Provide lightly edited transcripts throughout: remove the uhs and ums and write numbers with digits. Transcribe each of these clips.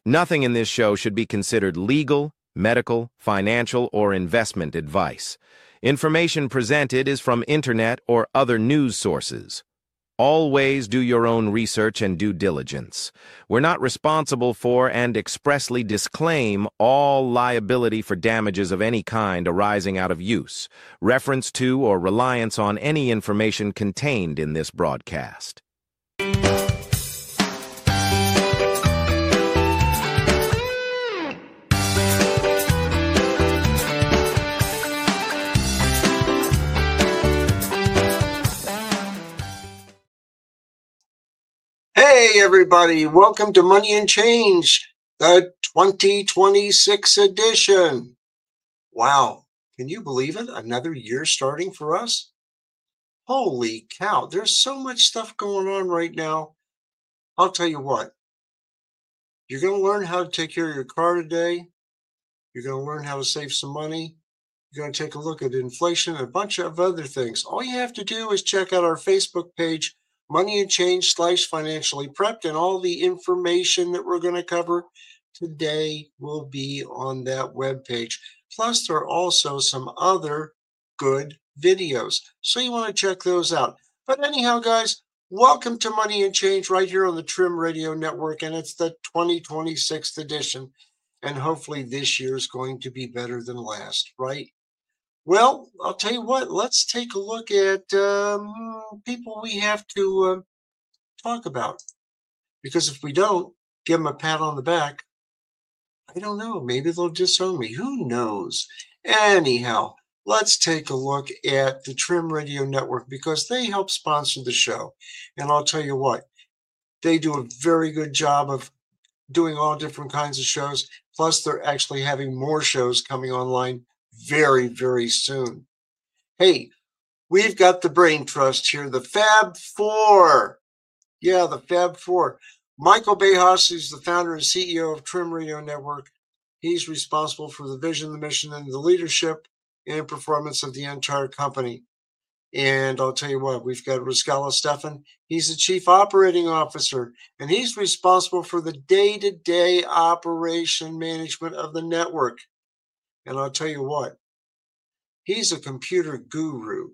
Nothing in this show should be considered legal, medical, financial, or investment advice. Information presented is from internet or other news sources. Always do your own research and due diligence. We're not responsible for and expressly disclaim all liability for damages of any kind arising out of use, reference to, or reliance on any information contained in this broadcast. Hey everybody, welcome to Money and Change, the 2026 edition. Wow, can you believe it? Another year starting for us? Holy cow, there's so much stuff going on right now. I'll tell you what, you're going to learn how to take care of your car today. You're going to learn how to save some money. You're going to take a look at inflation and a bunch of other things. All you have to do is check out our Facebook page, Money and Change / Financially Prepped, and all the information that we're going to cover today will be on that webpage. Plus, there are also some other good videos, so you want to check those out. But anyhow, guys, welcome to Money and Change right here on the Trim Radio Network, and it's the 2026th edition, and hopefully this year is going to be better than last, right? Well, I'll tell you what, let's take a look at people we have to talk about. Because if we don't give them a pat on the back, I don't know, maybe they'll disown me. Who knows? Anyhow, let's take a look at the Trim Radio Network because they help sponsor the show. And I'll tell you what, they do a very good job of doing all different kinds of shows. Plus, they're actually having more shows coming online very, very soon. Hey, we've got the Brain Trust here, the Fab Four. Yeah, the Fab Four. Michael Bejas is the founder and CEO of Trim Radio Network. He's responsible for the vision, the mission, and the leadership and performance of the entire company. And I'll tell you what, we've got Ruscala Stefan. He's the Chief Operating Officer, and he's responsible for the day-to-day operation management of the network. And I'll tell you what, he's a computer guru.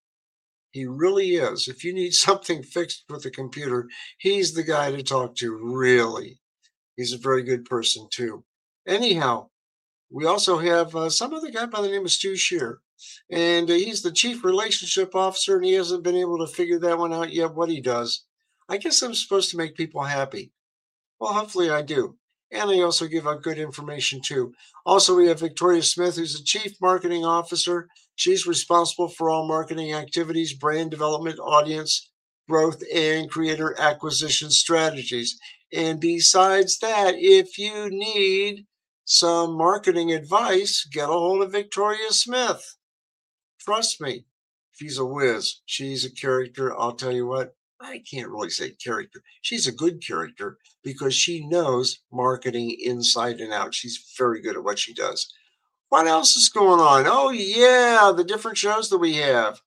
He really is. If you need something fixed with the computer, he's the guy to talk to, really. He's a very good person, too. Anyhow, we also have some other guy by the name of Stu Shear. And he's the Chief Relationship Officer, and he hasn't been able to figure that one out yet, what he does. I guess I'm supposed to make people happy. Well, hopefully I do. And I also give out good information, too. Also, we have Victoria Smith, who's the Chief Marketing Officer. She's responsible for all marketing activities, brand development, audience growth, and creator acquisition strategies. And besides that, if you need some marketing advice, get a hold of Victoria Smith. Trust me, she's a whiz. She's a character. I'll tell you what, I can't really say character. She's a good character because she knows marketing inside and out. She's very good at what she does. What else is going on? Oh, yeah, the different shows that we have.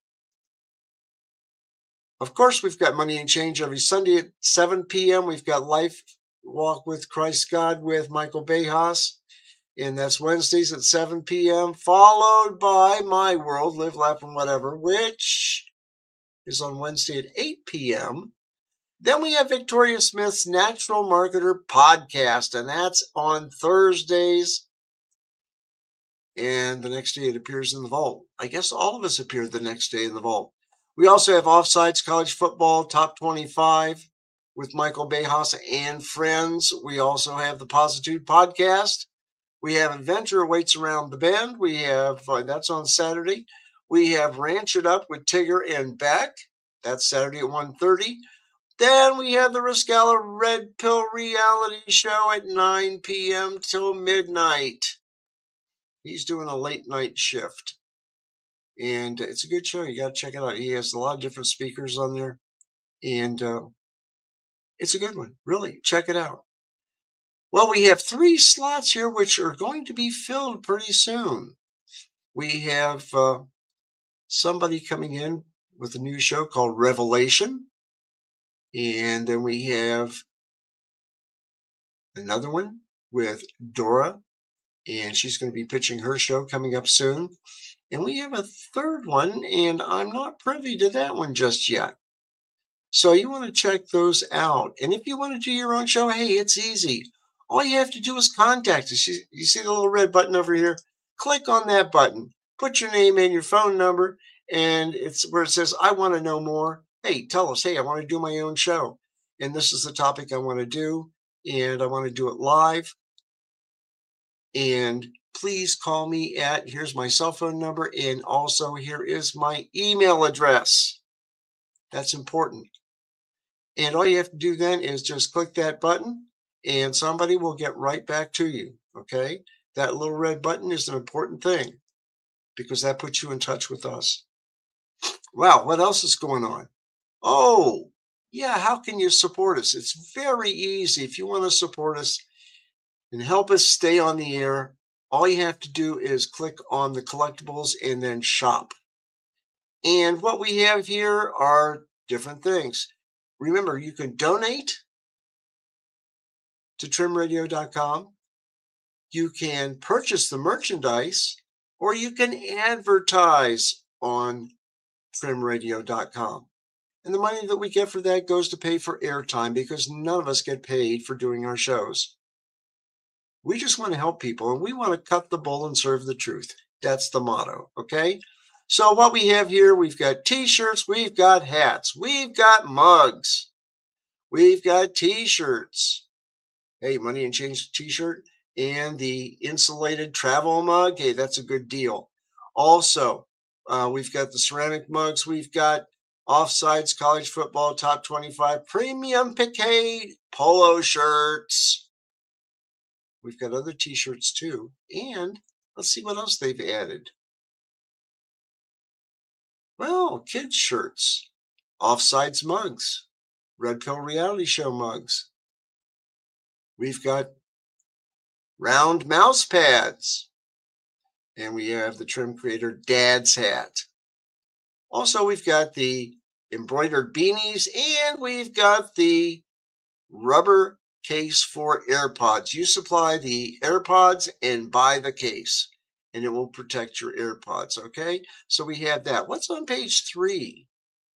Of course, we've got Money and Change every Sunday at 7 p.m. We've got Life Walk with Christ God with Michael Bejas. And that's Wednesdays at 7 p.m., followed by My World, Live, Laugh, and Whatever, which is on Wednesday at 8 p.m. Then we have Victoria Smith's Natural Marketer podcast, and that's on Thursdays. And the next day it appears in the vault. I guess all of us appear the next day in the vault. We also have Offsides College Football Top 25 with Michael Bejas and friends. We also have the Positude podcast. We have Adventure Awaits Around the Bend. We have, that's on Saturday. We have Ranch It Up with Tigger and Beck. That's Saturday at 1:30. Then we have the Ruscala Red Pill reality show at 9 p.m. till midnight. He's doing a late night shift. And it's a good show. You got to check it out. He has a lot of different speakers on there. And it's a good one. Really, check it out. Well, we have 3 slots here, which are going to be filled pretty soon. We have somebody coming in with a new show called Revelation. And then we have another one with Dora, and she's going to be pitching her show coming up soon. And we have a third one, and I'm not privy to that one just yet. So you want to check those out. And if you want to do your own show, hey, it's easy. All you have to do is contact us. You see the little red button over here? Click on that button. Put your name and your phone number, and it's where it says, I want to know more. Hey, tell us, hey, I want to do my own show. And this is the topic I want to do, and I want to do it live. And please call me at, here's my cell phone number, and also here is my email address. That's important. And all you have to do then is just click that button and somebody will get right back to you, okay? That little red button is an important thing because that puts you in touch with us. Wow, what else is going on? Oh, yeah, how can you support us? It's very easy. If you want to support us and help us stay on the air, all you have to do is click on the collectibles and then shop. And what we have here are different things. Remember, you can donate to trimradio.com. You can purchase the merchandise, or you can advertise on trimradio.com. And the money that we get for that goes to pay for airtime because none of us get paid for doing our shows. We just want to help people, and we want to cut the bull and serve the truth. That's the motto, okay? So what we have here, we've got T-shirts, we've got hats, we've got mugs, we've got T-shirts. Hey, Money and Change T-shirt and the insulated travel mug. Hey, that's a good deal. Also, we've got the ceramic mugs. We've got Offsides College Football Top 25 Premium Piquet polo shirts. We've got other T-shirts too. And let's see what else they've added. Well, kids shirts, Offsides mugs, Red Pill Reality Show mugs. We've got round mouse pads. And we have the Trim Creator Dad's hat. Also, we've got the embroidered beanies, and we've got the rubber case for AirPods. You supply the AirPods and buy the case, and it will protect your AirPods, okay? So we have that. What's on page 3?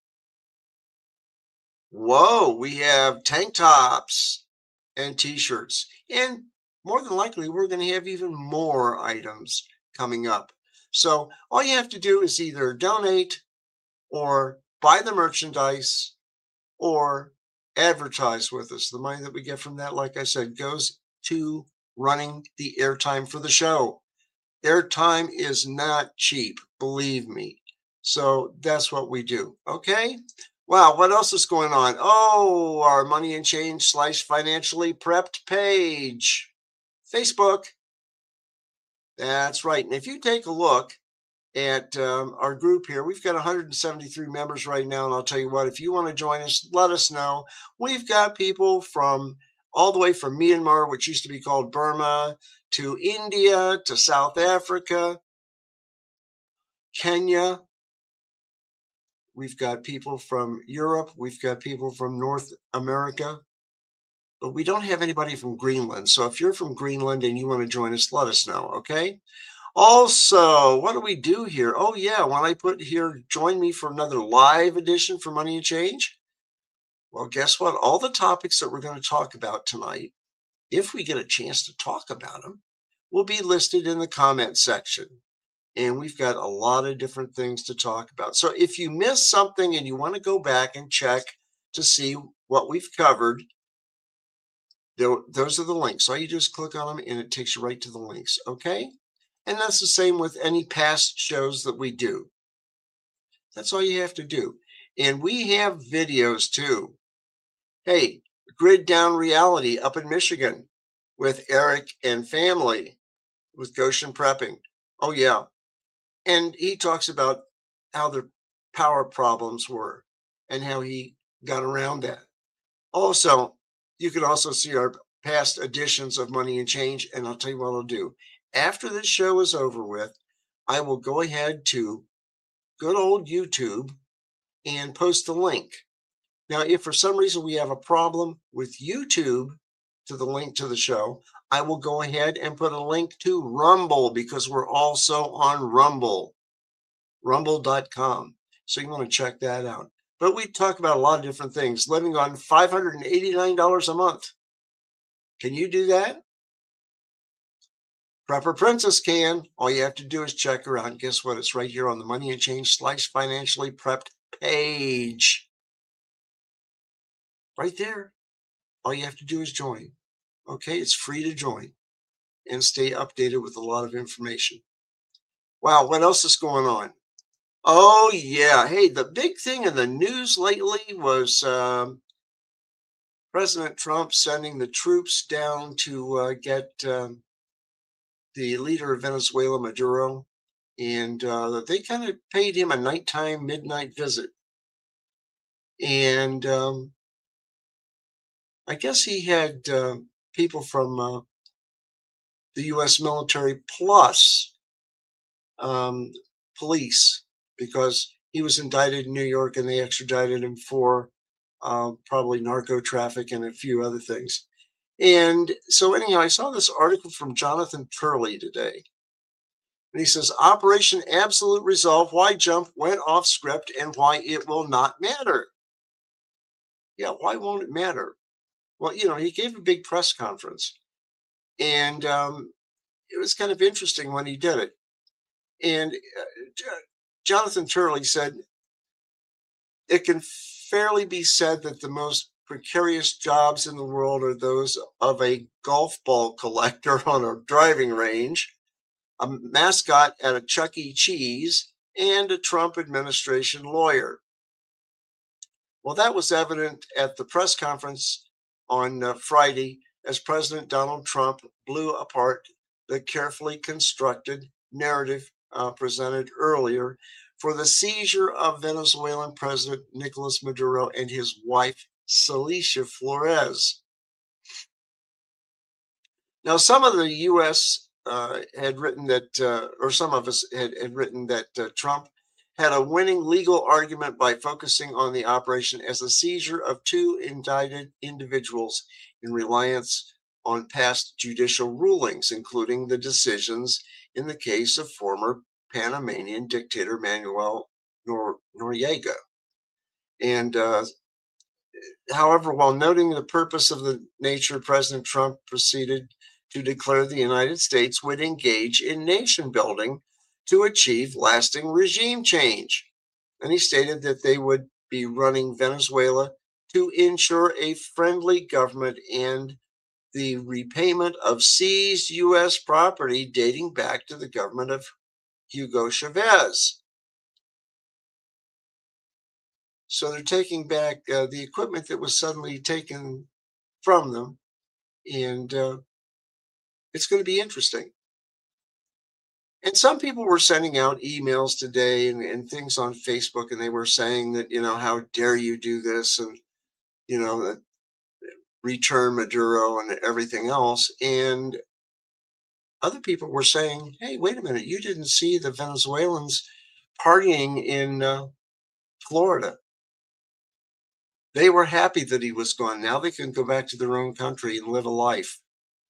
Whoa, we have tank tops and T-shirts. And more than likely, we're going to have even more items coming up. So all you have to do is either donate or buy the merchandise or advertise with us. The money that we get from that, like I said, goes to running the airtime for the show. Airtime is not cheap, believe me. So that's what we do. Okay. Wow. What else is going on? Oh, our Money and Change / Financially Prepped page. Facebook. That's right. And if you take a look at our group here, we've got 173 members right now. And I'll tell you what, if you want to join us, let us know. We've got people from all the way from Myanmar, which used to be called Burma, to India, to South Africa, Kenya. We've got people from Europe. We've got people from North America. But we don't have anybody from Greenland. So if you're from Greenland and you want to join us, let us know, okay? Also, what do we do here? Oh, yeah, when I put here, join me for another live edition for Money and Change. Well, guess what? All the topics that we're going to talk about tonight, if we get a chance to talk about them, will be listed in the comment section. And we've got a lot of different things to talk about. So if you missed something and you want to go back and check to see what we've covered, those are the links. All you do is click on them and it takes you right to the links, okay? And that's the same with any past shows that we do. That's all you have to do. And we have videos too. Hey, Grid Down Reality up in Michigan with Eric and family with Goshen Prepping. Oh, yeah. And he talks about how the power problems were and how he got around that. Also, you can also see our past editions of Money and Change, and I'll tell you what I'll do. After this show is over with, I will go ahead to good old YouTube and post the link. Now, if for some reason we have a problem with YouTube to the link to the show, I will go ahead and put a link to Rumble because we're also on Rumble, rumble.com. So you want to check that out. But we talk about a lot of different things, living on $589 a month. Can you do that? Prepper Princess can. All you have to do is check her out. And guess what? It's right here on the Money and Change / Financially Prepped page. Right there. All you have to do is join. Okay, it's free to join and stay updated with a lot of information. Wow, what else is going on? Oh, yeah. Hey, the big thing in the news lately was President Trump sending the troops down to get the leader of Venezuela, Maduro, and they kind of paid him a nighttime, midnight visit. And I guess he had people from the U.S. military plus police, because he was indicted in New York and they extradited him for probably narco traffic and a few other things. And so anyhow, I saw this article from Jonathan Turley today. And he says, Operation Absolute Resolve, why jump went off script and why it will not matter. Yeah, why won't it matter? Well, he gave a big press conference. And it was kind of interesting when he did it. And Jonathan Turley said, it can fairly be said that the most precarious jobs in the world are those of a golf ball collector on a driving range, a mascot at a Chuck E. Cheese, and a Trump administration lawyer. Well, that was evident at the press conference on Friday as President Donald Trump blew apart the carefully constructed narrative presented earlier for the seizure of Venezuelan President Nicolas Maduro and his wife, Celicia Flores. Now, some of the U.S. Had written that, or some of us had written that Trump had a winning legal argument by focusing on the operation as a seizure of two indicted individuals in reliance on past judicial rulings, including the decisions in the case of former Panamanian dictator Manuel Noriega. And however, while noting the purpose of the nature, President Trump proceeded to declare the United States would engage in nation building to achieve lasting regime change. And he stated that they would be running Venezuela to ensure a friendly government and the repayment of seized U.S. property dating back to the government of Hugo Chavez. So they're taking back the equipment that was suddenly taken from them, and it's going to be interesting. And some people were sending out emails today and things on Facebook, and they were saying that, how dare you do this, and, return Maduro and everything else. And other people were saying, hey, wait a minute, you didn't see the Venezuelans partying in Florida. They were happy that he was gone. Now they can go back to their own country and live a life.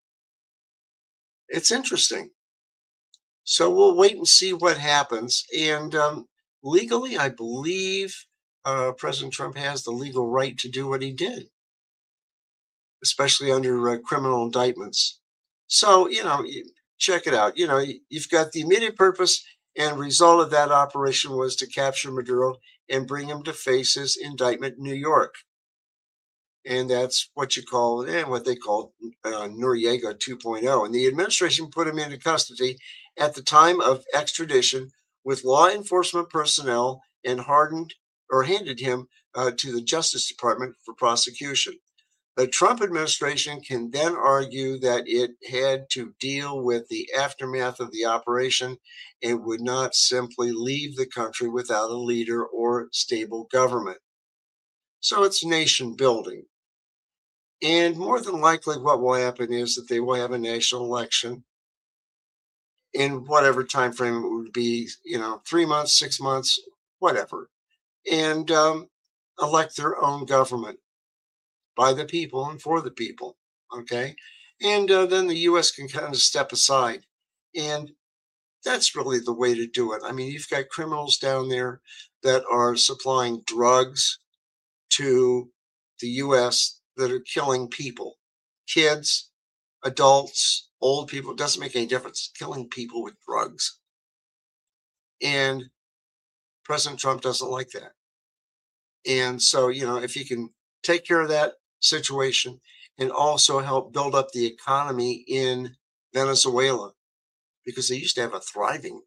It's interesting. So we'll wait and see what happens. And legally, I believe President Trump has the legal right to do what he did, especially under criminal indictments. So, check it out. You've got the immediate purpose and result of that operation was to capture Maduro and bring him to face his indictment in New York. And that's what you call, what they call Noriega 2.0. And the administration put him into custody at the time of extradition with law enforcement personnel and handed him to the Justice Department for prosecution. The Trump administration can then argue that it had to deal with the aftermath of the operation and would not simply leave the country without a leader or stable government. So it's nation building. And more than likely, what will happen is that they will have a national election in whatever time frame it would be, 3 months, 6 months, whatever, and elect their own government by the people and for the people. Okay. And then the U.S. can kind of step aside. And that's really the way to do it. I mean, you've got criminals down there that are supplying drugs to the U.S. that are killing people, kids, adults, old people. It doesn't make any difference. Killing people with drugs. And President Trump doesn't like that. And so, if you can take care of that situation and also help build up the economy in Venezuela, because they used to have a thriving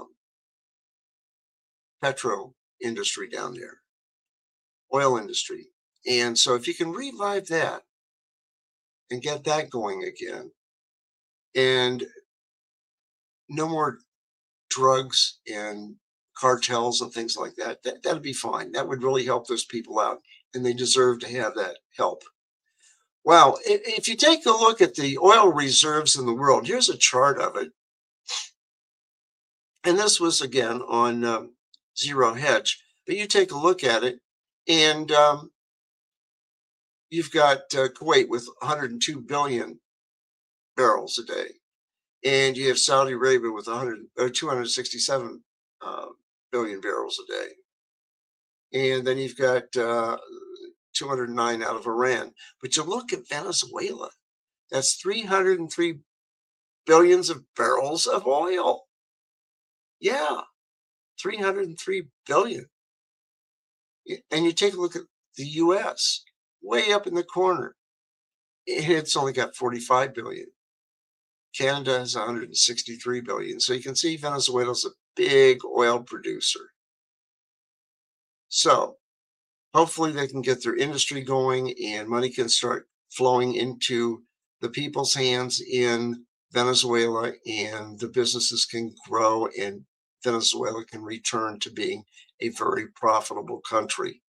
petro industry down there, oil industry. And so if you can revive that and get that going again, and no more drugs and cartels and things like that, that'd be fine. That would really help those people out, and they deserve to have that help. Wow, if you take a look at the oil reserves in the world, here's a chart of it. And this was, again, on Zero Hedge. But you take a look at it, and you've got Kuwait with 102 billion barrels a day. And you have Saudi Arabia with 267 billion barrels a day. And then you've got 209 out of Iran. But you look at Venezuela, that's 303 billions of barrels of oil. Yeah, 303 billion. And you take a look at the U.S., way up in the corner. It's only got 45 billion. Canada has 163 billion. So you can see Venezuela's a big oil producer. So hopefully they can get their industry going and money can start flowing into the people's hands in Venezuela, and the businesses can grow and Venezuela can return to being a very profitable country.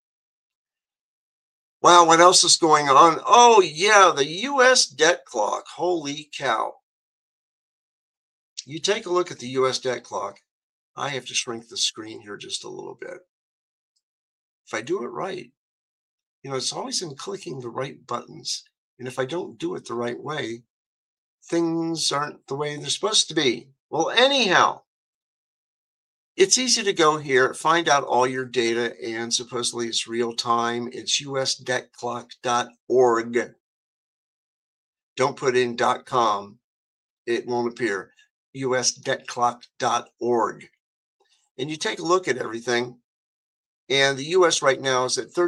Wow, what else is going on? Oh, yeah, the U.S. debt clock. Holy cow. You take a look at the U.S. debt clock. I have to shrink the screen here just a little bit. If I do it right, it's always in clicking the right buttons. And if I don't do it the right way, things aren't the way they're supposed to be. Well, anyhow, it's easy to go here, find out all your data, and supposedly it's real time. It's usdebtclock.org. Don't put in .com. It won't appear. usdebtclock.org. And you take a look at everything, and the U.S. right now is at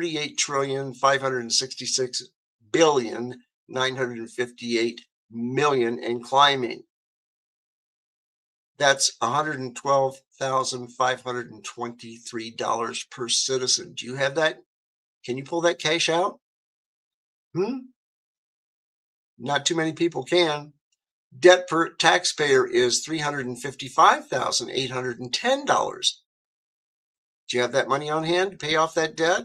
38,566,958,000,000 and climbing. That's $112,523 per citizen. Do you have that? Can you pull that cash out? Not too many people can. Debt per taxpayer is $355,810. Do you have that money on hand to pay off that debt?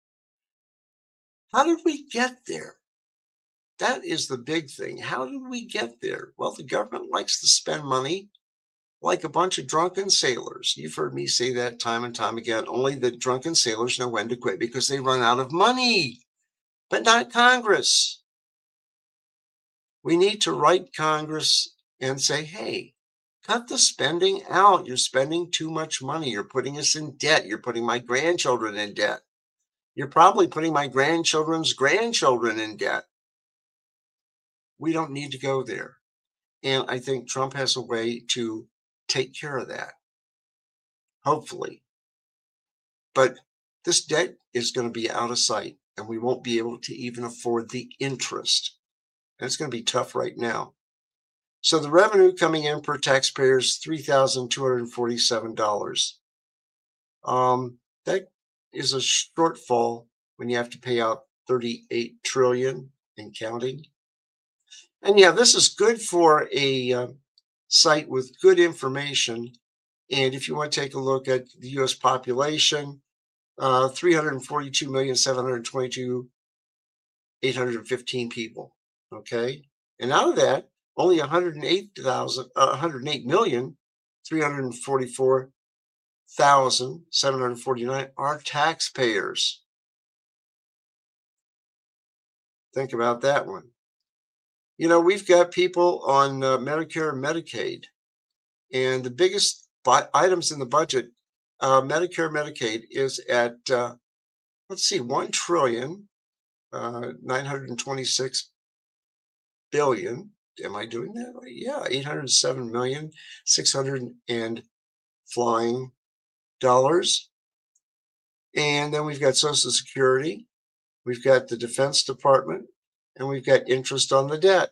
How did we get there? That is the big thing. How did we get there? Well, the government likes to spend money like a bunch of drunken sailors. You've heard me say that time and time again. Only the drunken sailors know when to quit because they run out of money, but not Congress. We need to write Congress and say, hey, cut the spending out. You're spending too much money. You're putting us in debt. You're putting my grandchildren in debt. You're probably putting my grandchildren's grandchildren in debt. We don't need to go there. And I think Trump has a way to take care of that, hopefully. But this debt is going to be out of sight, and we won't be able to even afford the interest. And it's going to be tough right now. So the revenue coming in per taxpayer is $3,247. That is a shortfall when you have to pay out $38 trillion and counting. And yeah, this is good for a site with good information. And if you want to take a look at the U.S. population, 342,722,815 people. Okay. And out of that, only 108,344,749 are taxpayers. Think about that one. You know, we've got people on Medicare and Medicaid, and the biggest items in the budget, Medicare, Medicaid is at, let's see, 1 trillion, 926 billion. Am I doing that right? Yeah, 807 million, 600 and flying dollars. And then we've got Social Security, we've got the Defense Department, and we've got interest on the debt.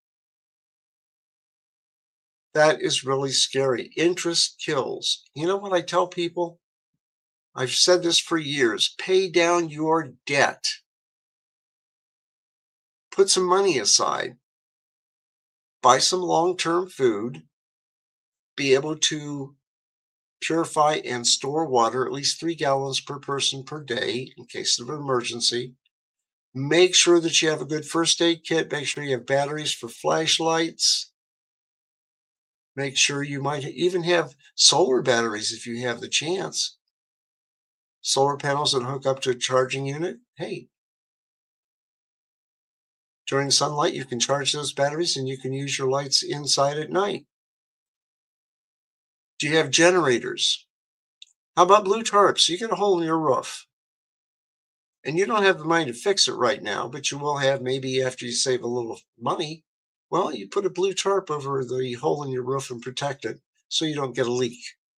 That is really scary. Interest kills. You know what I tell people? I've said this for years. Pay down your debt. Put some money aside. Buy some long-term food. Be able to purify and store water, at least 3 gallons per person per day in case of an emergency. Make sure that you have a good first aid kit. Make sure you have batteries for flashlights. Make sure you might even have solar batteries if you have the chance. Solar panels that hook up to a charging unit. Hey, during sunlight, you can charge those batteries and you can use your lights inside at night. Do you have generators? How about blue tarps? You get a hole in your roof. And you don't have the money to fix it right now, but you will have maybe after you save a little money. Well, you put a blue tarp over the hole in your roof and protect it so you don't get a leak.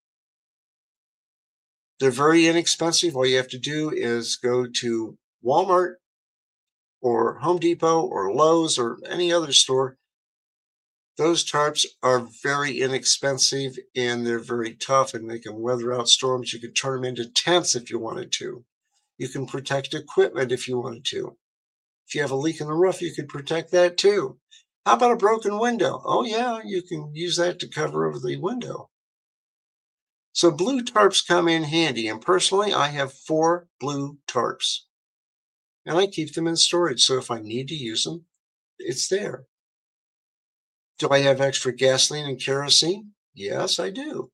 They're very inexpensive. All you have to do is go to Walmart or Home Depot or Lowe's or any other store. Those tarps are very inexpensive and they're very tough and they can weather out storms. You could turn them into tents if you wanted to. You can protect equipment if you wanted to. If you have a leak in the roof, you could protect that too. How about a broken window? Oh yeah, you can use that to cover over the window. So blue tarps come in handy. And personally, I have 4 blue tarps. And I keep them in storage. So if I need to use them, it's there. Do I have extra gasoline and kerosene? Yes, I do.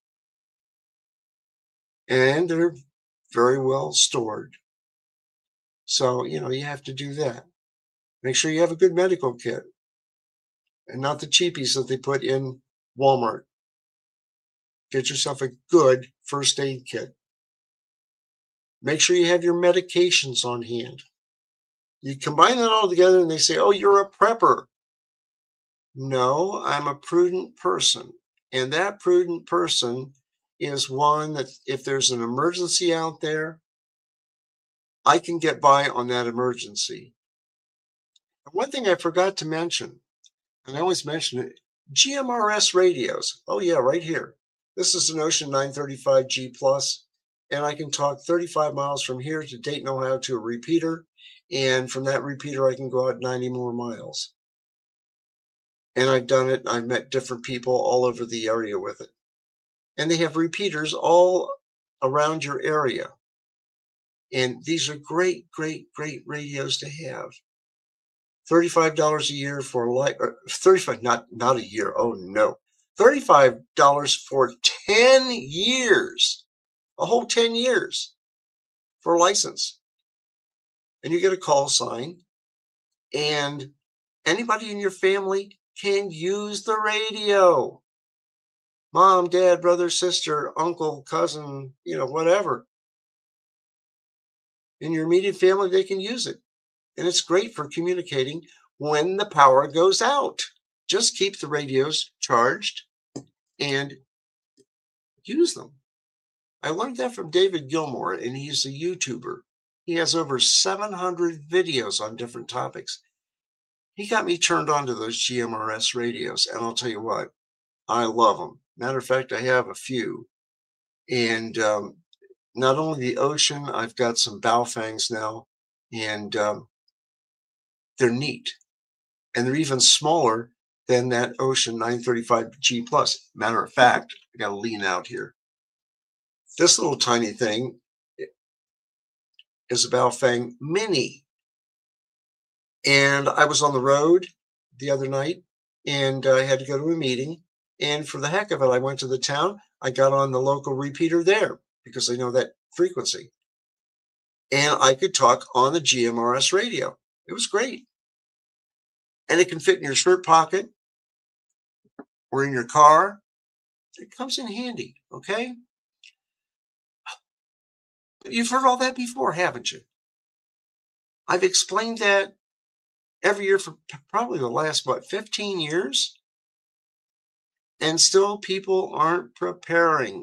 And they're very well stored. So, you know, you have to do that. Make sure you have a good medical kit and not the cheapies that they put in Walmart. Get yourself a good first aid kit. Make sure you have your medications on hand. You combine that all together and they say, oh, you're a prepper. No, I'm a prudent person. And that prudent person is one that if there's an emergency out there, I can get by on that emergency. And one thing I forgot to mention, and I always mention it, GMRS radios. Oh yeah, right here. This is an Ocean 935G Plus, and I can talk 35 miles from here to Dayton, Ohio to a repeater. And from that repeater, I can go out 90 more miles. And I've done it. I've met different people all over the area with it. And they have repeaters all around your area. And these are great, great, great radios to have. $35 a year for life, 35, not a year. Oh no. $35 for 10 years, a whole 10 years for a license. And you get a call sign, and anybody in your family can use the radio. Mom, dad, brother, sister, uncle, cousin, you know, whatever. In your immediate family, they can use it. And it's great for communicating when the power goes out. Just keep the radios charged and use them. I learned that from David Gilmour, and he's a YouTuber. He has over 700 videos on different topics. He got me turned on to those GMRS radios, and I'll tell you what, I love them. Matter of fact, I have a few. And not only the Ocean, I've got some Baofangs now, and they're neat. And they're even smaller than that Ocean 935G Plus. Matter of fact, I got to lean out here. This little tiny thing is a Baofeng Mini. And I was on the road the other night, and I had to go to a meeting. And for the heck of it, I went to the town. I got on the local repeater there because I know that frequency. And I could talk on the GMRS radio. It was great. and it can fit in your shirt pocket or in your car. It comes in handy, okay? You've heard all that before, haven't you? I've explained that every year for probably the last, 15 years? And still people aren't preparing.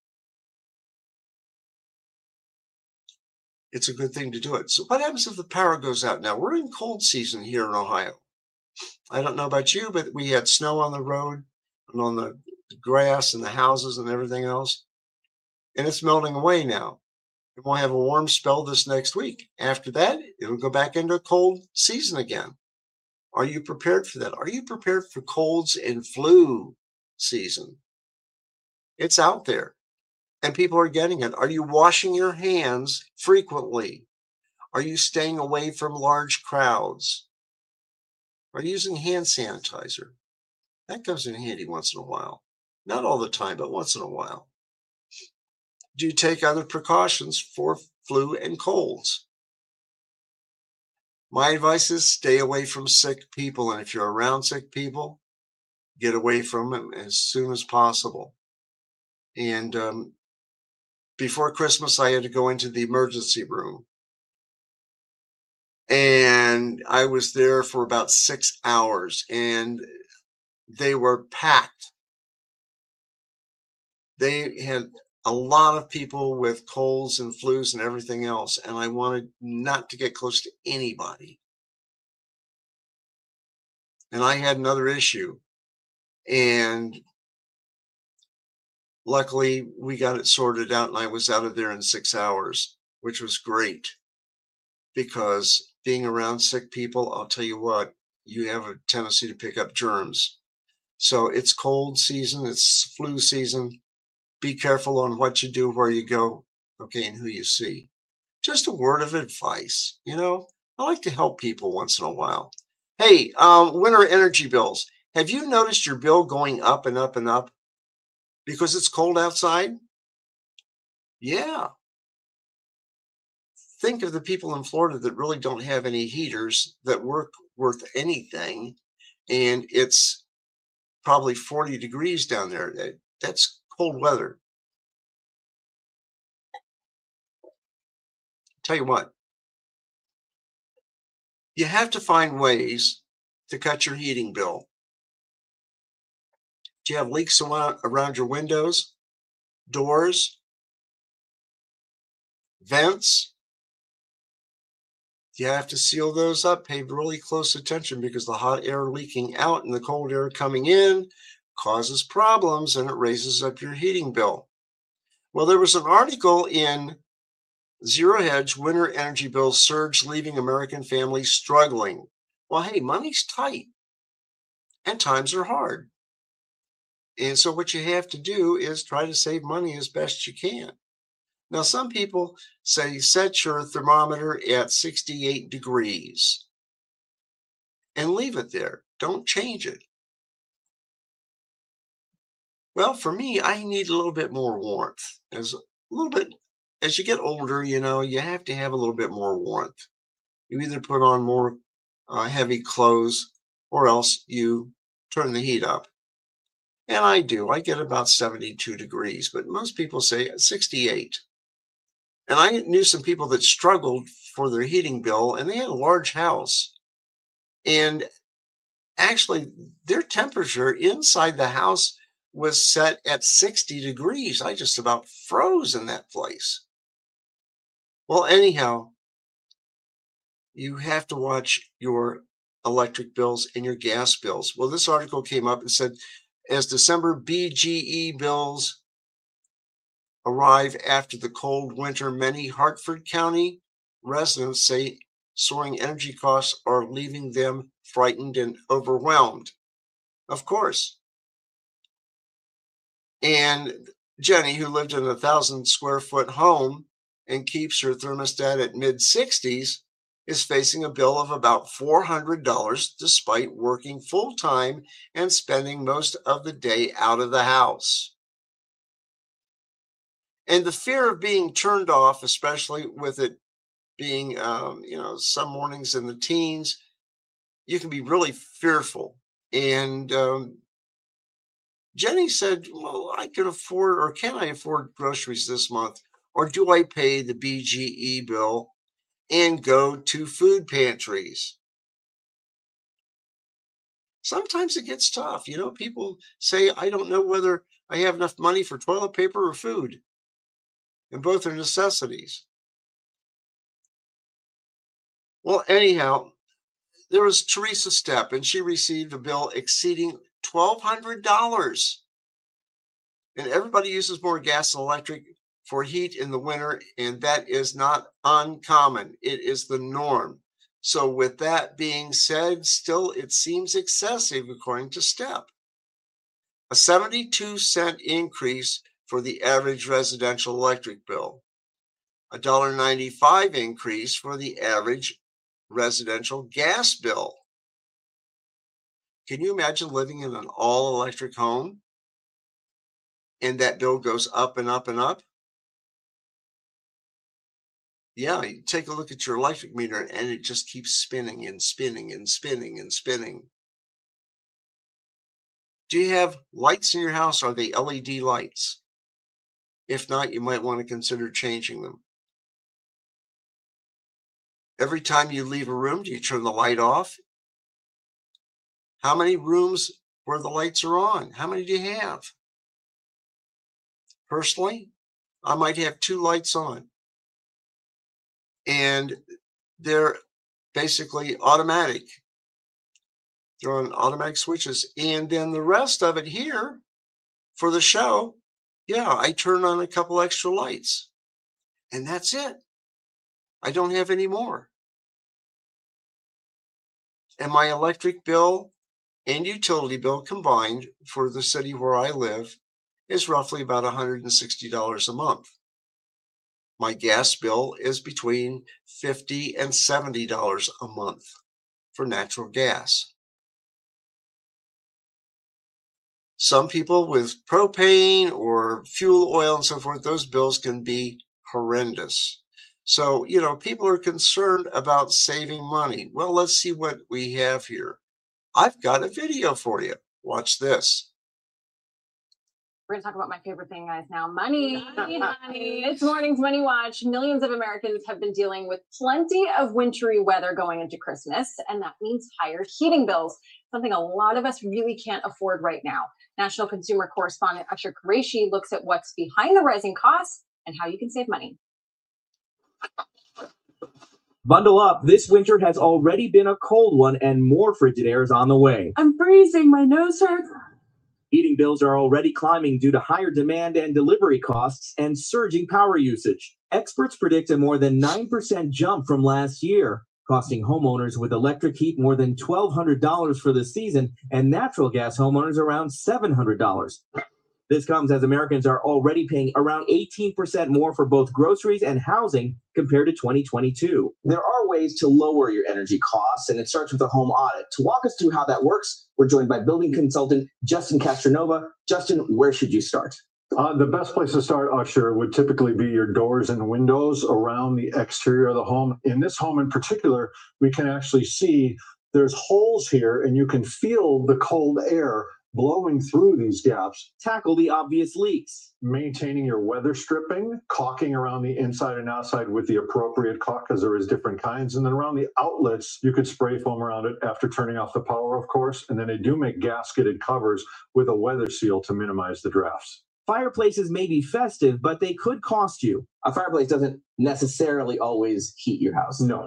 It's a good thing to do it. So what happens if the power goes out now? We're in cold season here in Ohio. I don't know about you, but we had snow on the road and on the grass and the houses and everything else. And it's melting away now. And we'll have a warm spell this next week. After that, it'll go back into a cold season again. Are you prepared for that? Are you prepared for colds and flu season? It's out there and people are getting it. Are you washing your hands frequently? Are you staying away from large crowds? Are you using hand sanitizer? That comes in handy once in a while. Not all the time, but once in a while. Do you take other precautions for flu and colds? My advice is stay away from sick people. And if you're around sick people, get away from them as soon as possible. And before Christmas, I had to go into the emergency room. And I was there for about 6 hours and they were packed. They had a lot of people with colds and flus and everything else. And I wanted not to get close to anybody. And I had another issue. And luckily, we got it sorted out and I was out of there in 6 hours, which was great. Because being around sick people, I'll tell you what, you have a tendency to pick up germs. So it's cold season, it's flu season. Be careful on what you do, where you go, okay, and who you see. Just a word of advice, I like to help people once in a while. Hey, winter energy bills. Have you noticed your bill going up and up and up because it's cold outside? Yeah. Think of the people in Florida that really don't have any heaters that work worth anything, and it's probably 40 degrees down there. That's cold weather. Tell you what, you have to find ways to cut your heating bill. Do you have leaks around your windows, doors, vents? You have to seal those up. Pay really close attention because the hot air leaking out and the cold air coming in causes problems and it raises up your heating bill. Well, there was an article in Zero Hedge, winter energy bills surge, leaving American families struggling. Well, hey, money's tight and times are hard. And so what you have to do is try to save money as best you can. Now, some people say set your thermometer at 68 degrees and leave it there. Don't change it. Well, for me, I need a little bit more warmth. As you get older, you have to have a little bit more warmth. You either put on more heavy clothes or else you turn the heat up. And I do. I get about 72 degrees, but most people say 68. And I knew some people that struggled for their heating bill, and they had a large house. And actually, their temperature inside the house was set at 60 degrees. I just about froze in that place. Well, anyhow, you have to watch your electric bills and your gas bills. Well, this article came up and said, as December BGE bills arrive after the cold winter, many Hartford County residents say soaring energy costs are leaving them frightened and overwhelmed. Of course. And Jenny, who lived in a 1,000-square-foot home and keeps her thermostat at mid-60s, is facing a bill of about $400 despite working full-time and spending most of the day out of the house. And the fear of being turned off, especially with it being, some mornings in the teens, you can be really fearful. And Jenny said, well, I can afford, or can I afford groceries this month? Or do I pay the BGE bill and go to food pantries? Sometimes it gets tough. You know, people say, I don't know whether I have enough money for toilet paper or food. And both are necessities. Well, anyhow, there was Teresa Stepp, and she received a bill exceeding $1,200. And everybody uses more gas and electric for heat in the winter, and that is not uncommon. It is the norm. So with that being said, still it seems excessive according to Stepp. A 72-cent increase for the average residential electric bill. A $1.95 increase for the average residential gas bill. Can you imagine living in an all-electric home and that bill goes up and up and up? Yeah, you take a look at your electric meter and it just keeps spinning and spinning and spinning and spinning. Do you have lights in your house? Are they LED lights? If not, you might want to consider changing them. Every time you leave a room, do you turn the light off? How many rooms where the lights are on? How many do you have? Personally, I might have 2 lights on. And they're basically automatic. They're on automatic switches. And then the rest of it here for the show, yeah, I turn on a couple extra lights. And that's it. I don't have any more. And my electric bill and utility bill combined for the city where I live is roughly about $160 a month. My gas bill is between $50 and $70 a month for natural gas. Some people with propane or fuel oil and so forth, those bills can be horrendous. So, you know, people are concerned about saving money. Well, let's see what we have here. I've got a video for you. Watch this. We're going to talk about my favorite thing, guys, now. Money. Money. This morning's Money Watch. Millions of Americans have been dealing with plenty of wintry weather going into Christmas, and that means higher heating bills, something a lot of us really can't afford right now. National Consumer Correspondent Usher Qureshi looks at what's behind the rising costs and how you can save money. Bundle up. This winter has already been a cold one, and more frigid air is on the way. I'm freezing. My nose hurts. Heating bills are already climbing due to higher demand and delivery costs and surging power usage. Experts predict a more than 9% jump from last year, costing homeowners with electric heat more than $1,200 for the season and natural gas homeowners around $700. This comes as Americans are already paying around 18% more for both groceries and housing compared to 2022. There are ways to lower your energy costs, and it starts with a home audit. To walk us through how that works, we're joined by building consultant Justin Castronova. Justin, where should you start? The best place to start, Usher, would typically be your doors and windows around the exterior of the home. In this home in particular, we can actually see there's holes here, and you can feel the cold air blowing through these gaps. Tackle the obvious leaks. Maintaining your weather stripping, caulking around the inside and outside with the appropriate caulk, because there is different kinds. And then around the outlets, you could spray foam around it after turning off the power, of course. And then they do make gasketed covers with a weather seal to minimize the drafts. Fireplaces may be festive, but they could cost you. A fireplace doesn't necessarily always heat your house. No.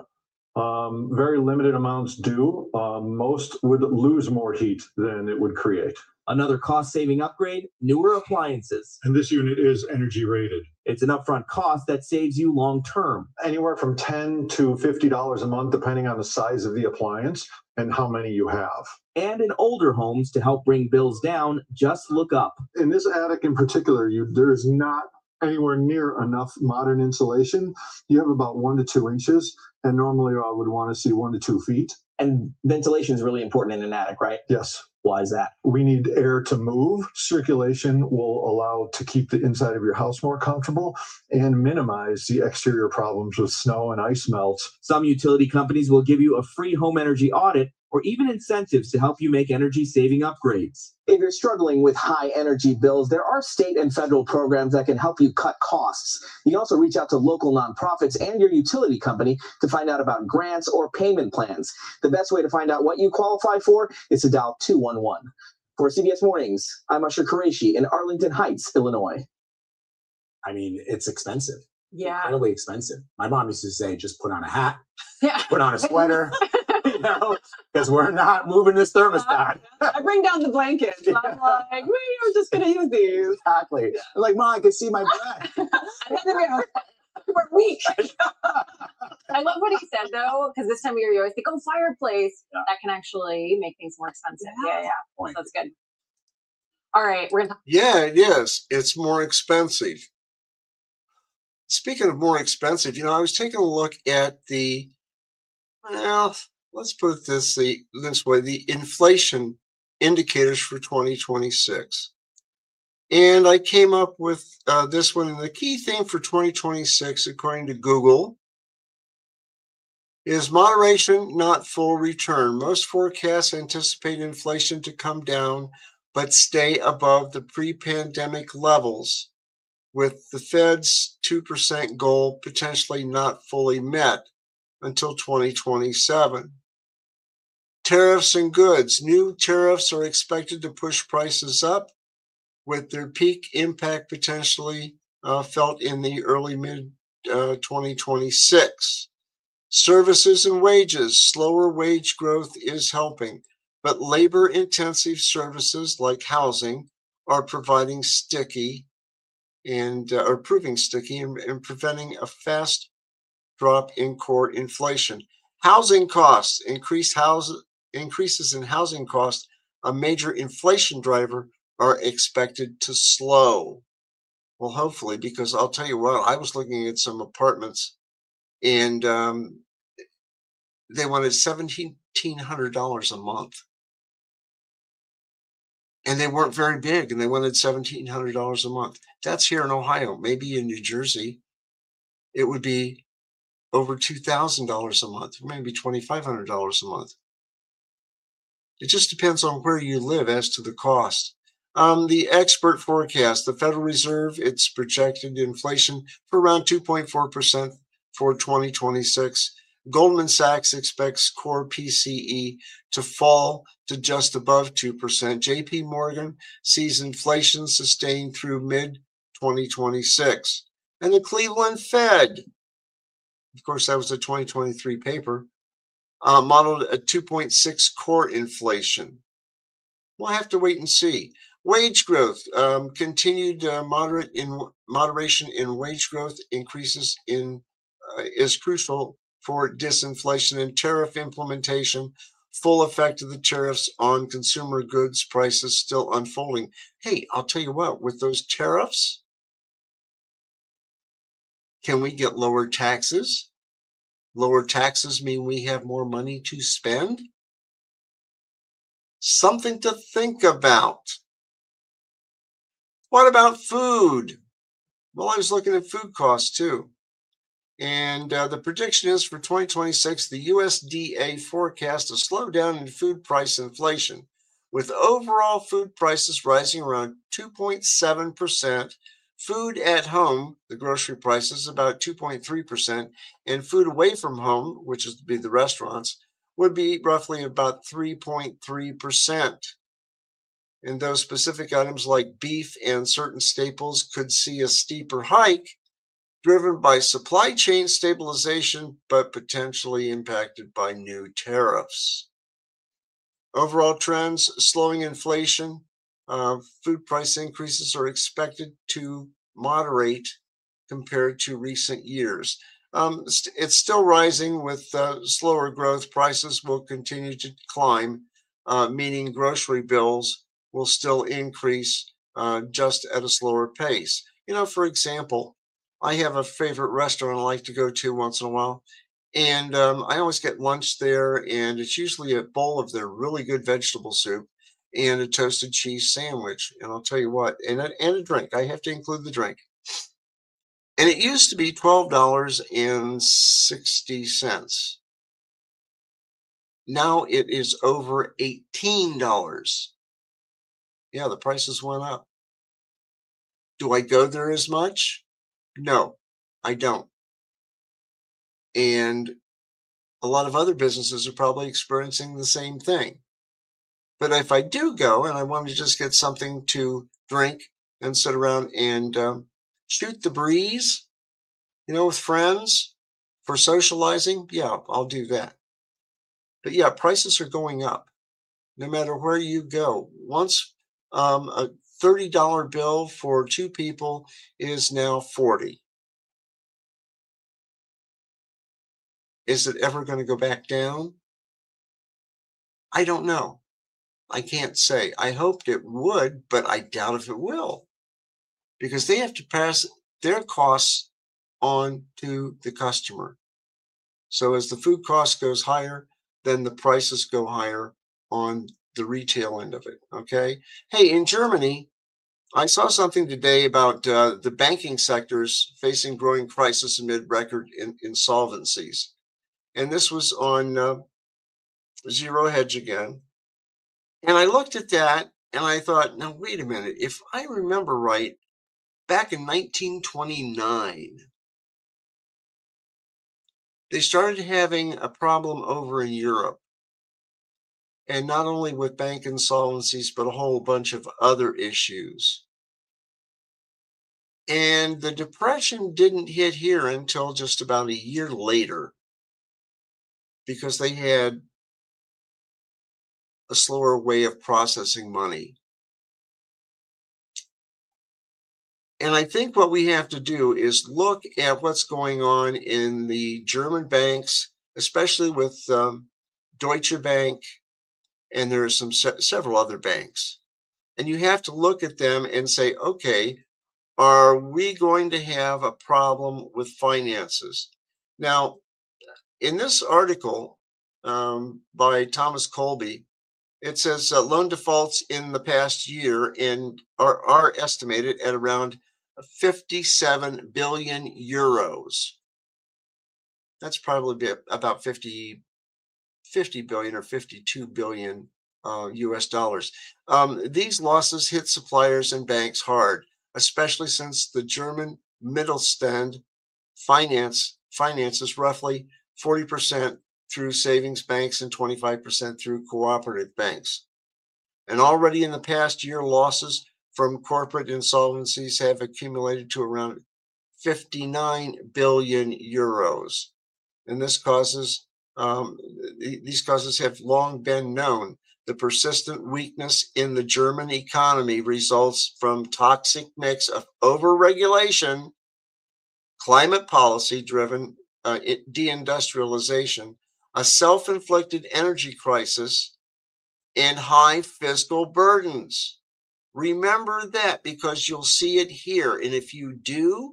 Very limited amounts do. Most would lose more heat than it would create. Another cost-saving upgrade, newer appliances. And this unit is energy rated. It's an upfront cost that saves you long-term. Anywhere from $10 to $50 a month, depending on the size of the appliance and how many you have. And in older homes, to help bring bills down, just look up. In this attic in particular, there's not anywhere near enough modern insulation. You have about 1 to 2 inches, and normally I would want to see 1 to 2 feet. And ventilation is really important in an attic, right? Yes. Why is that? We need air to move. Circulation will allow to keep the inside of your house more comfortable and minimize the exterior problems with snow and ice melts. Some utility companies will give you a free home energy audit or even incentives to help you make energy-saving upgrades. If you're struggling with high energy bills, there are state and federal programs that can help you cut costs. You can also reach out to local nonprofits and your utility company to find out about grants or payment plans. The best way to find out what you qualify for is to dial 211. For CBS Mornings, I'm Usher Qureshi in Arlington Heights, Illinois. I mean, it's expensive. Yeah. Incredibly expensive. My mom used to say, just put on a hat, Yeah. put on a sweater, you know, because we're not moving this thermostat. I bring down the blankets. And I'm like, we're just going to use these. Exactly. I'm like, Mom, I can see my breath. We're weak. I love what he said, though, because this time of year, you always think, oh, fireplace. Yeah. That can actually make things more expensive. Yeah. Point. That's good. All right. We're gonna... Yeah, it is. It's more expensive. Speaking of more expensive, you know, I was taking a look at the, well, let's put it this way, the inflation indicators for 2026. And I came up with this one. And the key thing for 2026, according to Google, is moderation, not full return. Most forecasts anticipate inflation to come down, but stay above the pre-pandemic levels, with the Fed's 2% goal potentially not fully met until 2027. Tariffs and goods. New tariffs are expected to push prices up, with their peak impact potentially felt in the early mid 2026. Services and wages. Slower wage growth is helping, but labor-intensive services like housing are proving sticky and preventing a fast drop in core inflation. Housing costs. Increases in housing costs, a major inflation driver, are expected to slow. Well, hopefully, because I'll tell you what, I was looking at some apartments and they wanted $1,700 a month. And they weren't very big, and they wanted $1,700 a month. That's here in Ohio. Maybe in New Jersey, it would be over $2,000 a month, maybe $2,500 a month. It just depends on where you live as to the cost. The expert forecast, the Federal Reserve, it's projected inflation for around 2.4% for 2026. Goldman Sachs expects core PCE to fall to just above 2%. JP Morgan sees inflation sustained through mid-2026. And the Cleveland Fed, of course, that was a 2023 paper, modeled a 2.6 core inflation. We'll have to wait and see. Wage growth, continued moderation in wage growth increases is crucial for disinflation and tariff implementation. Full effect of the tariffs on consumer goods prices still unfolding. Hey, I'll tell you what, with those tariffs, can we get lower taxes? Lower taxes mean we have more money to spend? Something to think about. What about food? Well, I was looking at food costs too. And the prediction is for 2026, the USDA forecast a slowdown in food price inflation, with overall food prices rising around 2.7%. Food at home, the grocery prices, about 2.3%, and food away from home, which is to be the restaurants, would be roughly about 3.3%. And those specific items like beef and certain staples could see a steeper hike, driven by supply chain stabilization, but potentially impacted by new tariffs. Overall trends, slowing inflation, food price increases are expected to moderate compared to recent years. It's still rising with slower growth. Prices will continue to climb, meaning grocery bills will still increase just at a slower pace. You know, for example, I have a favorite restaurant I like to go to once in a while, and I always get lunch there, and it's usually a bowl of their really good vegetable soup and a toasted cheese sandwich. And I'll tell you what, and a drink. I have to include the drink. And it used to be $12.60. Now it is over $18. Yeah, the prices went up. Do I go there as much? No, I don't. And a lot of other businesses are probably experiencing the same thing. But if I do go and I want to just get something to drink and sit around and shoot the breeze, with friends for socializing, yeah, I'll do that. But yeah, prices are going up no matter where you go. Once a $30 bill for two people is now $40. Is it ever going to go back down? I don't know. I can't say. I hoped it would, but I doubt if it will, because they have to pass their costs on to the customer. So as the food cost goes higher, then the prices go higher on the retail end of it. Okay. Hey, in Germany, I saw something today about the banking sectors facing growing crisis amid record insolvencies. And this was on Zero Hedge again. And I looked at that and I thought, now, wait a minute. If I remember right, back in 1929, they started having a problem over in Europe. And not only with bank insolvencies, but a whole bunch of other issues. And the depression didn't hit here until just about a year later, because they had a slower way of processing money. And I think what we have to do is look at what's going on in the German banks, especially with Deutsche Bank, and there are several other banks. And you have to look at them and say, okay, are we going to have a problem with finances? Now, in this article by Thomas Colby, it says loan defaults in the past year are estimated at around 57 billion euros. That's probably about 50 billion or 52 billion US dollars. These losses hit suppliers and banks hard, especially since the German Mittelstand finances roughly 40% through savings banks and 25% through cooperative banks. And already in the past year, losses from corporate insolvencies have accumulated to around 59 billion euros. And these causes have long been known. The persistent weakness in the German economy results from toxic mix of overregulation, climate policy-driven deindustrialization, a self-inflicted energy crisis, and high fiscal burdens. Remember that, because you'll see it here. And if you do,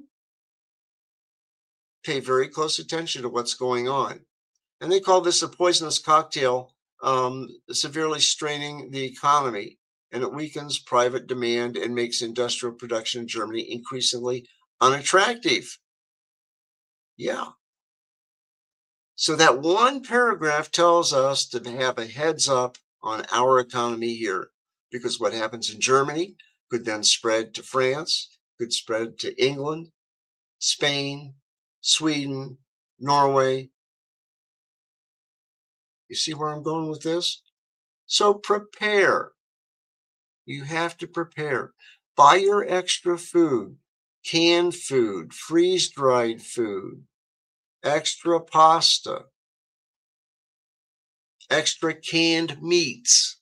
pay very close attention to what's going on. And they call this a poisonous cocktail, severely straining the economy. And it weakens private demand and makes industrial production in Germany increasingly unattractive. Yeah. So that one paragraph tells us to have a heads up on our economy here, because what happens in Germany could then spread to France, could spread to England, Spain, Sweden, Norway. You see where I'm going with this? So prepare. You have to prepare. Buy your extra food, canned food, freeze-dried food, extra pasta, extra canned meats,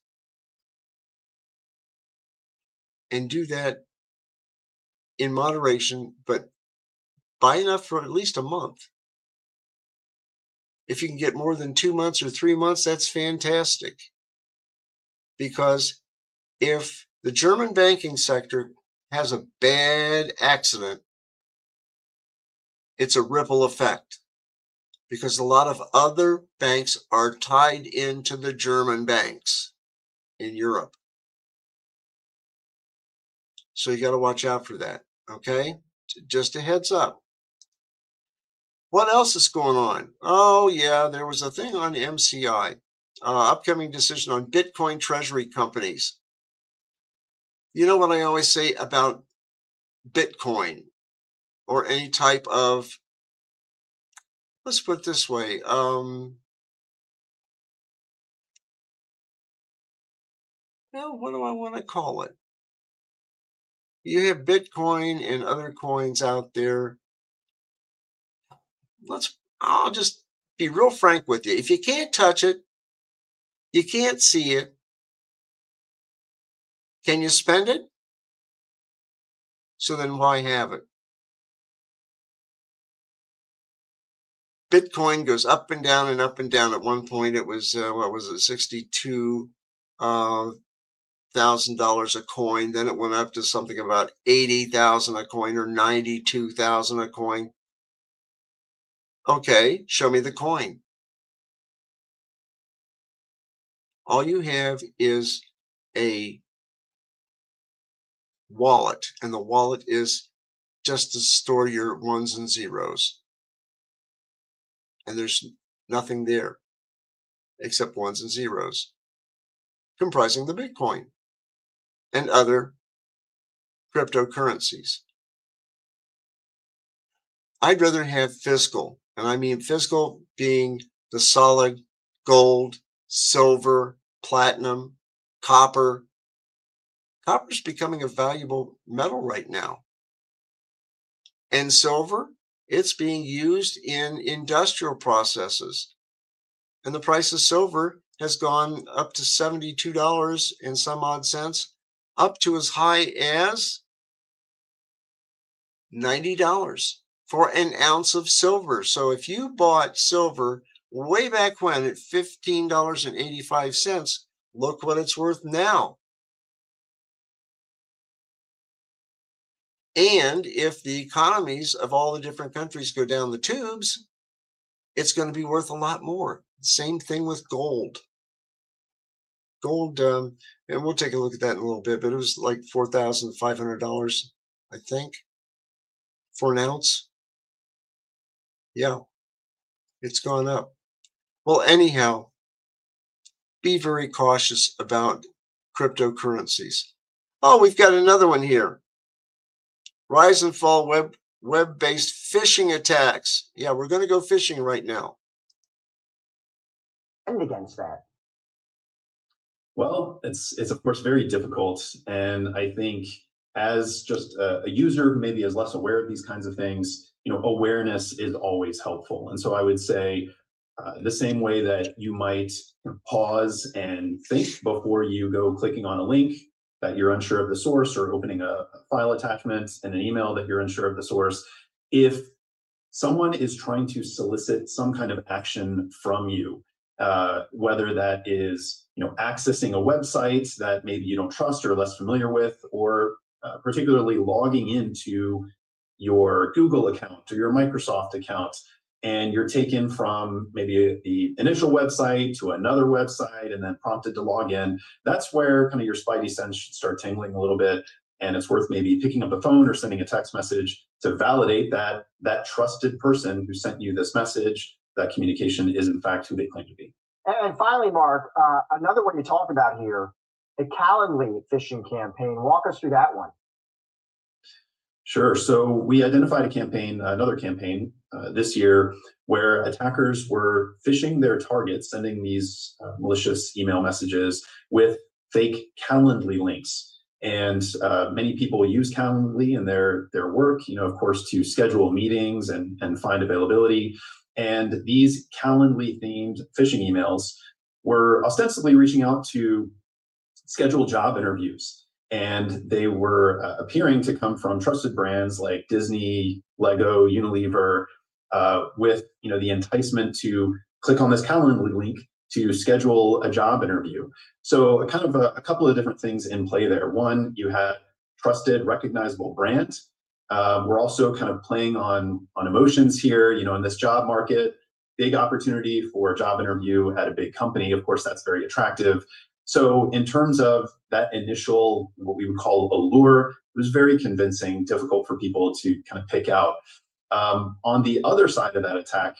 and do that in moderation, but buy enough for at least a month. If you can get more than 2 months or 3 months, that's fantastic. Because if the German banking sector has a bad accident, it's a ripple effect, because a lot of other banks are tied into the German banks in Europe. So you got to watch out for that, okay? Just a heads up. What else is going on? Oh, yeah, there was a thing on MCI. upcoming decision on Bitcoin treasury companies. You know what I always say about Bitcoin or any type of, let's put it this way, well, what do I want to call it? You have Bitcoin and other coins out there. I'll just be real frank with you. If you can't touch it, you can't see it, can you spend it? So then why have it? Bitcoin goes up and down and up and down. At one point, it was, what was it, $62,000 a coin. Then it went up to something about 80,000 a coin or 92,000 a coin. Okay, show me the coin. All you have is a wallet, and the wallet is just to store your ones and zeros. And there's nothing there except ones and zeros, comprising the Bitcoin and other cryptocurrencies. I'd rather have physical, and I mean physical being the solid gold, silver, platinum, copper. Copper is becoming a valuable metal right now. And silver, it's being used in industrial processes. And the price of silver has gone up to $72 and some odd cents, up to as high as $90 for an ounce of silver. So if you bought silver way back when at $15.85, look what it's worth now. And if the economies of all the different countries go down the tubes, it's going to be worth a lot more. Same thing with gold. Gold, and we'll take a look at that in a little bit, but it was like $4,500, I think, for an ounce. Yeah, it's gone up. Well, anyhow, be very cautious about cryptocurrencies. Oh, we've got another one here. Rise and fall web-based phishing attacks. Yeah, we're going to go fishing right now. And against that. Well, it's of course very difficult, and I think as just a user who maybe is less aware of these kinds of things, awareness is always helpful. And so I would say the same way that you might pause and think before you go clicking on a link that you're unsure of the source, or opening a file attachment in an email that you're unsure of the source. If someone is trying to solicit some kind of action from you, whether that is accessing a website that maybe you don't trust or are less familiar with, or particularly logging into your Google account or your Microsoft account, and you're taken from maybe the initial website to another website and then prompted to log in, that's where kind of your spidey sense should start tingling a little bit. And it's worth maybe picking up the phone or sending a text message to validate that that trusted person who sent you this message, that communication is in fact who they claim to be. And finally, Mark, another one you talk about here, the Calendly phishing campaign. Walk us through that one. Sure. So we identified another campaign this year where attackers were phishing their targets, sending these malicious email messages with fake Calendly links. And many people use Calendly in their work, of course, to schedule meetings and find availability. And these Calendly themed phishing emails were ostensibly reaching out to schedule job interviews. And they were appearing to come from trusted brands like Disney, Lego, Unilever, with the enticement to click on this Calendly link to schedule a job interview. So kind of a couple of different things in play there. One, you had trusted, recognizable brand. We're also kind of playing on emotions here. In this job market, big opportunity for a job interview at a big company. Of course, that's very attractive. So in terms of that initial, what we would call allure, it was very convincing, difficult for people to kind of pick out. On the other side of that attack,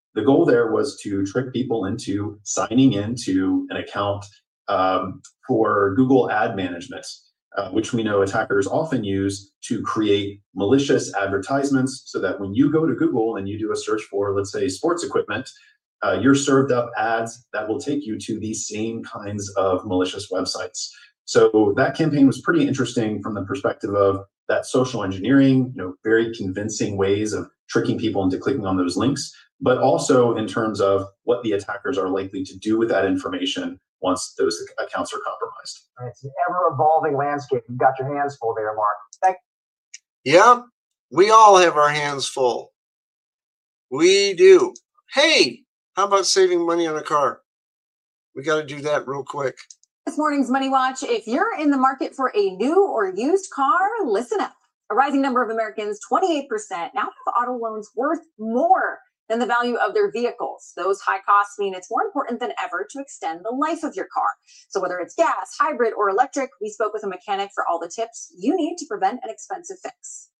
The goal there was to trick people into signing into an account for Google Ad Management, which we know attackers often use to create malicious advertisements so that when you go to Google and you do a search for, let's say, sports equipment, you're served up ads that will take you to these same kinds of malicious websites. So that campaign was pretty interesting from the perspective of that social engineering, very convincing ways of tricking people into clicking on those links, but also in terms of what the attackers are likely to do with that information once those accounts are compromised. It's an ever-evolving landscape. You've got your hands full there, Mark. Yeah, we all have our hands full. We do. Hey, how about saving money on a car? We got to do that real quick. This morning's Money Watch. If you're in the market for a new or used car, listen up. A rising number of Americans, 28%, now have auto loans worth more than the value of their vehicles. Those high costs mean it's more important than ever to extend the life of your car. So whether it's gas, hybrid, or electric, we spoke with a mechanic for all the tips you need to prevent an expensive fix.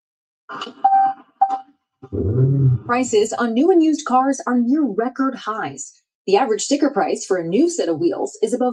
Prices on new and used cars are near record highs. The average sticker price for a new set of wheels is above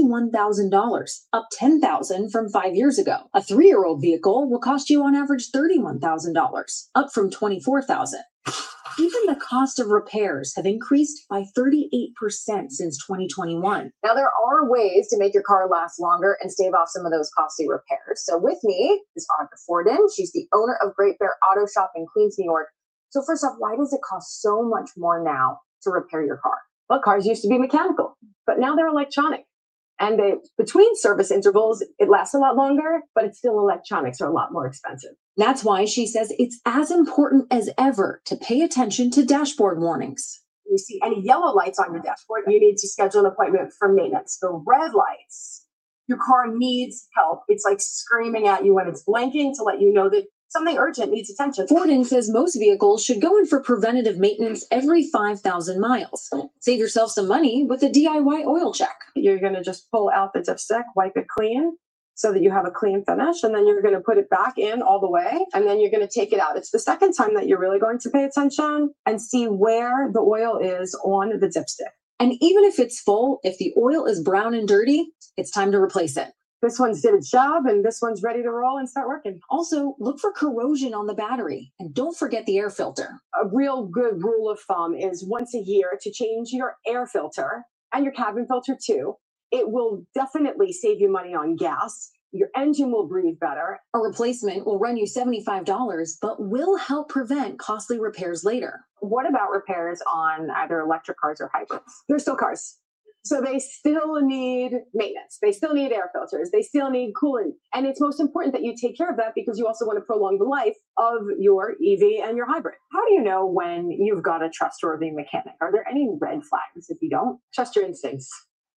$51,000, up $10,000 from 5 years ago. A 3-year-old vehicle will cost you on average $31,000, up from $24,000. Even the cost of repairs have increased by 38% since 2021. Now, there are ways to make your car last longer and stave off some of those costly repairs. So with me is Audra Forden. She's the owner of Great Bear Auto Shop in Queens, New York. So first off, why does it cost so much more now to repair your car? Well, cars used to be mechanical, but now they're electronic. And between service intervals, it lasts a lot longer, but it's still electronics are a lot more expensive. That's why she says it's as important as ever to pay attention to dashboard warnings. You see any yellow lights on your dashboard, you need to schedule an appointment for maintenance. The red lights, your car needs help. It's like screaming at you when it's blinking to let you know that something urgent needs attention. Forden says most vehicles should go in for preventative maintenance every 5,000 miles. Save yourself some money with a DIY oil check. You're going to just pull out the dipstick, wipe it clean so that you have a clean finish, and then you're going to put it back in all the way, and then you're going to take it out. It's the second time that you're really going to pay attention and see where the oil is on the dipstick. And even if it's full, if the oil is brown and dirty, it's time to replace it. This one's did its job and this one's ready to roll and start working. Also, look for corrosion on the battery and don't forget the air filter. A real good rule of thumb is once a year to change your air filter and your cabin filter too. It will definitely save you money on gas. Your engine will breathe better. A replacement will run you $75, but will help prevent costly repairs later. What about repairs on either electric cars or hybrids? They're still cars. So they still need maintenance. They still need air filters. They still need coolant. And it's most important that you take care of that because you also want to prolong the life of your EV and your hybrid. How do you know when you've got a trustworthy mechanic? Are there any red flags if you don't? Trust your instincts.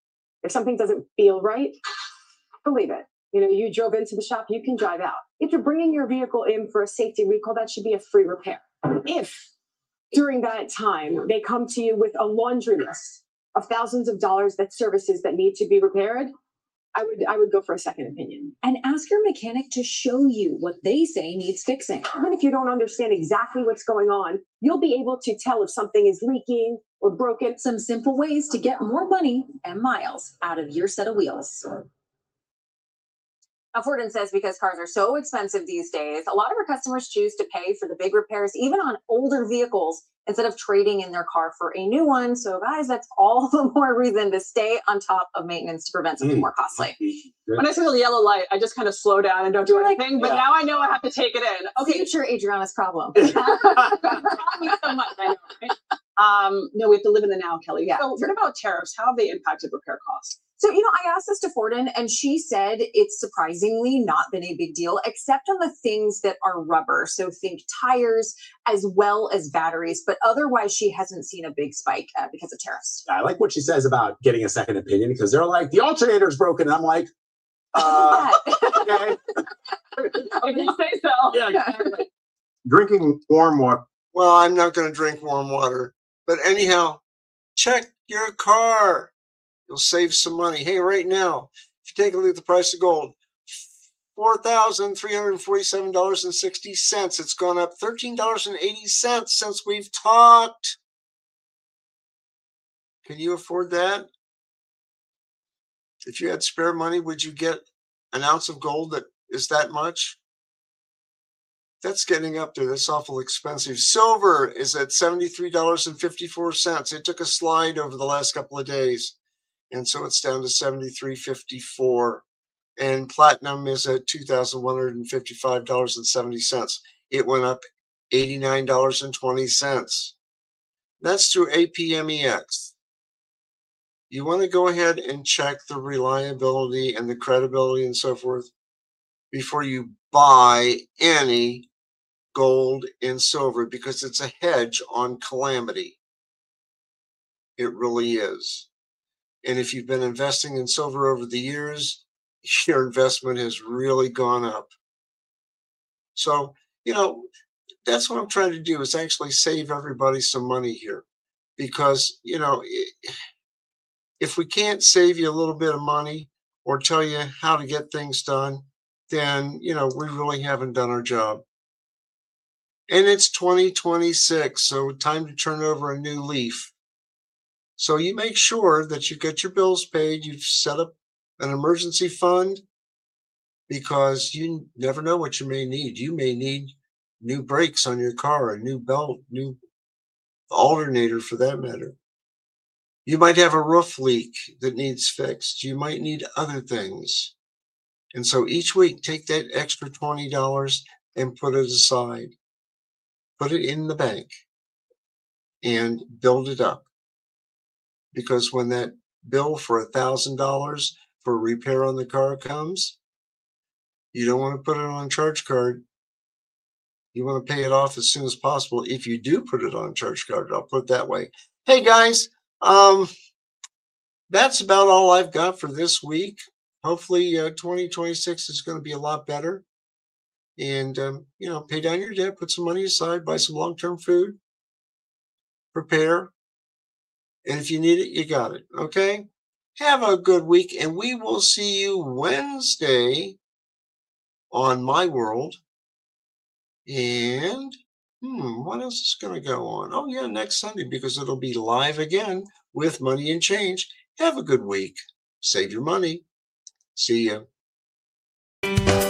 If something doesn't feel right, believe it. You drove into the shop, you can drive out. If you're bringing your vehicle in for a safety recall, that should be a free repair. If during that time they come to you with a laundry list of thousands of dollars that services that need to be repaired, I would go for a second opinion. And ask your mechanic to show you what they say needs fixing. Even if you don't understand exactly what's going on, you'll be able to tell if something is leaking or broken. Some simple ways to get more money and miles out of your set of wheels. Now, Forden says because cars are so expensive these days, a lot of our customers choose to pay for the big repairs, even on older vehicles, instead of trading in their car for a new one. So, guys, that's all the more reason to stay on top of maintenance to prevent something more costly. When I see the yellow light, I just kind of slow down and don't do anything. But now I know I have to take it in. Okay, future Adriana's problem. Me so much, I know, right? No, we have to live in the now, Kelly. Yeah. So what about tariffs? How have they impacted repair costs? So, I asked this to Forden, and she said it's surprisingly not been a big deal, except on the things that are rubber. So think tires as well as batteries. But otherwise, she hasn't seen a big spike because of tariffs. I like what she says about getting a second opinion because they're like, the alternator's broken. And I'm like, okay. If you say so. Yeah, exactly. Drinking warm water. Well, I'm not going to drink warm water. But anyhow, check your car. You'll save some money. Hey, right now, if you take a look at the price of gold, $4,347.60. It's gone up $13.80 since we've talked. Can you afford that? If you had spare money, would you get an ounce of gold that is that much? That's getting up there. That's awful expensive. Silver is at $73.54. It took a slide over the last couple of days, and so it's down to $73.54. And platinum is at $2,155.70. It went up $89.20. That's through APMEX. You want to go ahead and check the reliability and the credibility and so forth before you buy any gold and silver, because it's a hedge on calamity. It really is. And if you've been investing in silver over the years, your investment has really gone up. So, that's what I'm trying to do, is actually save everybody some money here. Because, if we can't save you a little bit of money or tell you how to get things done, then, we really haven't done our job. And it's 2026, so time to turn over a new leaf. So you make sure that you get your bills paid, you've set up an emergency fund, because you never know what you may need. You may need new brakes on your car, a new belt, new alternator for that matter. You might have a roof leak that needs fixed. You might need other things. And so each week, take that extra $20 and put it aside. Put it in the bank and build it up. Because when that bill for $1,000 for repair on the car comes, you don't want to put it on a charge card. You want to pay it off as soon as possible. If you do put it on a charge card, I'll put it that way. Hey guys, that's about all I've got for this week. Hopefully 2026 is going to be a lot better. And, pay down your debt, put some money aside, buy some long-term food, prepare. And if you need it, you got it. Okay? Have a good week, and we will see you Wednesday on My World. And what else is going to go on? Oh, yeah, next Sunday, because it'll be live again with Money and Change. Have a good week. Save your money. See ya.